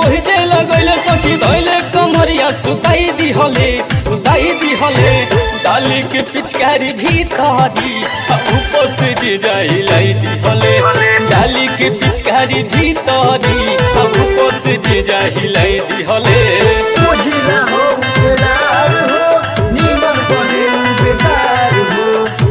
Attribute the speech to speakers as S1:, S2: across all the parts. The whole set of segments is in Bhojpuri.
S1: ओहि जे लगैले सखी धैले कमरिया सुताई दिहले डाली के पिचकारी भीतरी ऊपर से जे जाइलाई दिहले डाली के पिचकारी भीतरी ऊपर से जे जाइलाई दिहले
S2: बुझिला हो बेकार हो निमन पड़े बेकार हो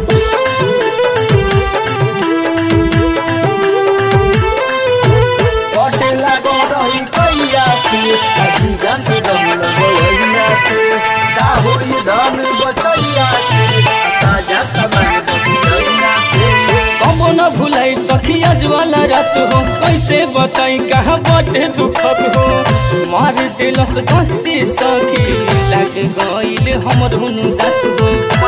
S2: पटेला गरई कैया से अजीजा से दम लगैया से का होई धन बचैया से ताजा समय बचैया से
S1: कबो न भुलाई सखिया ज्वाला रात हो कैसे बताई कहाँ बटे दुखत हो मार दिलस गस्ती सखी लग गईल हमर हुनु दात हो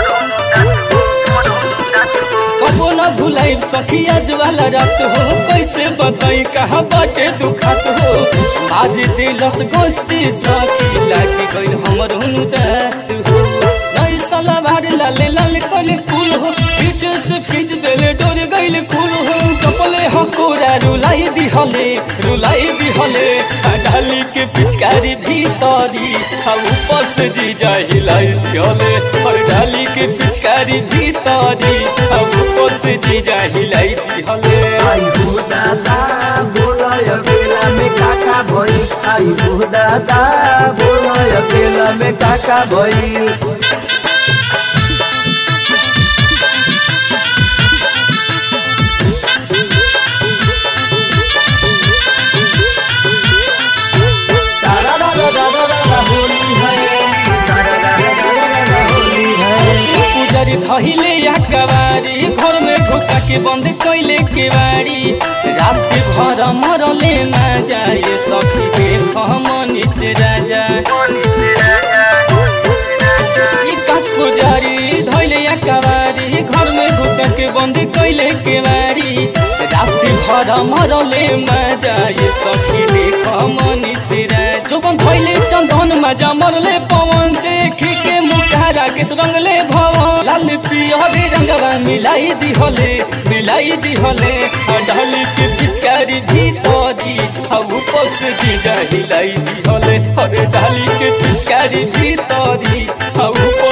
S1: कबो न भुलाई सखिया ज्वाला रात हो कैसे बताई कहाँ बटे दुखत हो मार दिलस गस्ती सखी लग गईल हमर हुनु दात हो नहीं साला भार लाले लाल कल फूल हो पीछे से खींच देले डोर गईल कुल हो कपले हकोरा रुलाई दिहले डाली के पिचकारी भीतरी ऊपर से जी जाइलाई दिहले और डाली के पिचकारी भीतरी ऊपर से जी जाइलाई दिहले
S2: आई हो दादा बोलय बेला में काका भई आई हो दादा बोलय बेला में काका भई
S1: धहिले या कवारी घर में घुसा के बंद कैले केवाड़ी रात भर मरले ना जाए सखी देख मनी से राजा काश पुजारी धैले या कवारी घर में घुसा के बंद कैले केवाड़ी रात भर मरले ना जाए सखी देख मनी से राजा जोबन धैले चंदन मजा मरले पवन देखी के मुखारा के रंगले भवन लाल पियर रंगवा मिलाई दिहले डाली के पिचकारी भीतरी ऊपर से जी जाइलाई दिहले अरे डाली के पिचकारी भीतरी ऊपर